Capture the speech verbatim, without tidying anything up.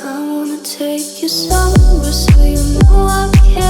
I wanna take you somewhere so you know I care.